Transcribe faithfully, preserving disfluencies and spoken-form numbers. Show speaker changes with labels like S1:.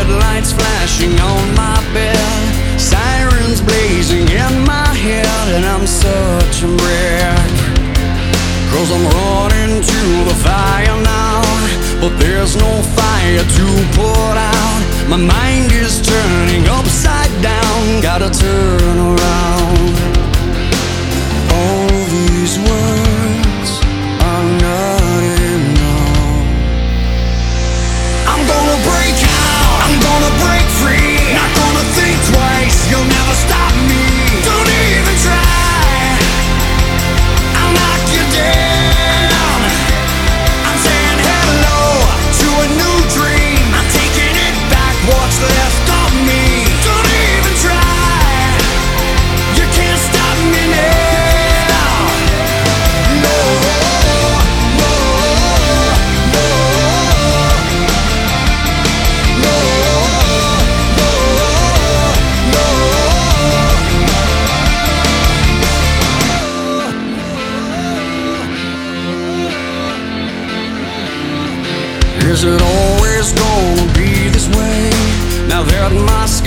S1: Headlights flashing on my bed, sirens blazing in my head, and I'm such a wreck. Cause I'm running to the fire now, but there's no fire to put out. My mind is turning upside down, gotta turn around. All these words are not enough. I'm gonna break out, I'm gonna break free. Not gonna think twice, you'll never stop me. Don't even try, I'll knock you down. I'm saying hello to a new dream. I'm taking it back, what's left of me. Don't even try, you can't stop me now. No, no, no, no, Is it always gonna be this way? Now that my